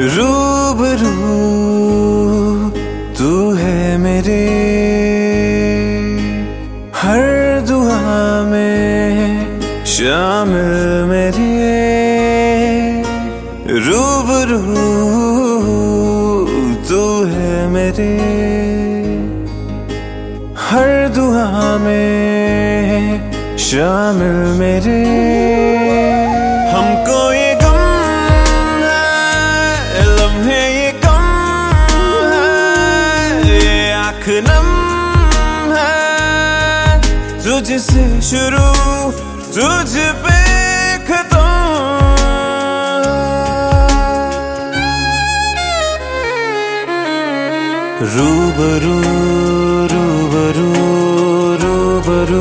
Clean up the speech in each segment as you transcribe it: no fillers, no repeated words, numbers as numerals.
रूबरू तू है मेरे, हर दुआ में शामिल मेरे। रूबरू तू है मेरे, हर दुआ में शामिल मेरे। हमको ये गम है, लम्हे ये कम है, ये आँख नम है। तुझसे शुरू तुझ पे खत्म। रूबरू रूबरू रूबरू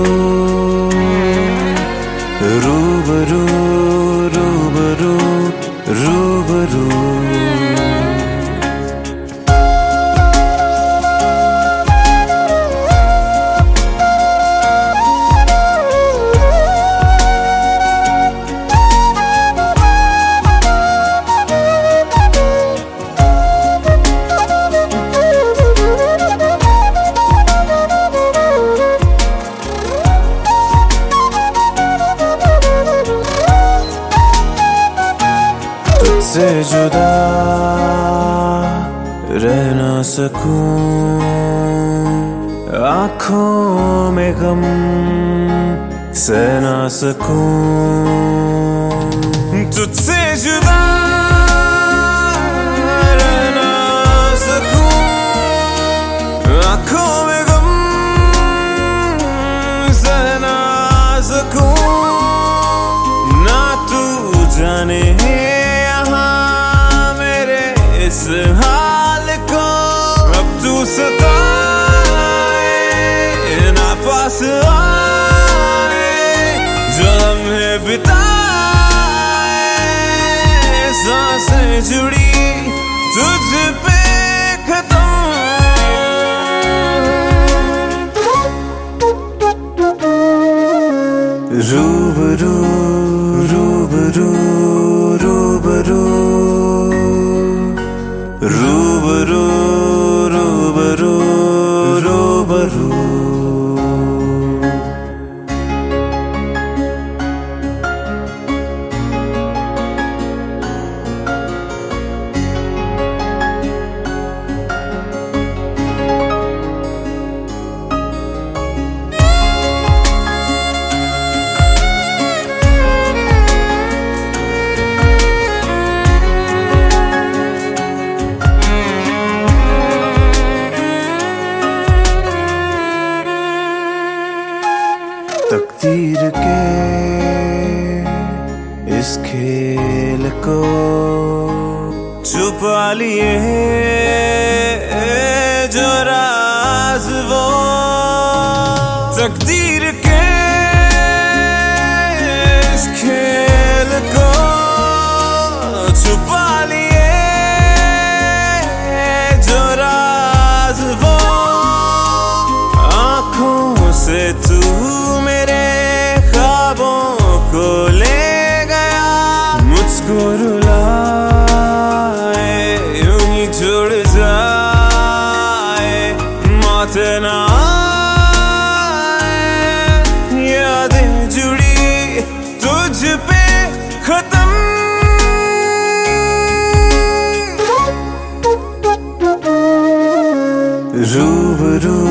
रूबरू रूबरू रूबरू। से जुदा रह ना सकूं, आँखों में गम सह ना सकूं। तुझसे जुदा रह ना सकूं, आँखों में गम सह ना सकूं। ना तू जाने इस हाल को, अब तू सताए ना पास आए, जो लम्हे बिताए सांसें जुड़ी तुझ पे खत्म। रूबरू रूबरू रूबरू रूबरू रूबरू रूबरू। तकदीर के इस खेल को छुपा लिए जो राज वो। तकदीर के इस खेल को छुपा लिए जो राज वो। आँखों से तू को ले गया, मुझको रुलाए यूं ही छोड़ जाए, मौत ना आए। यादें जुड़ी तुझ पे खत्म। रूबरू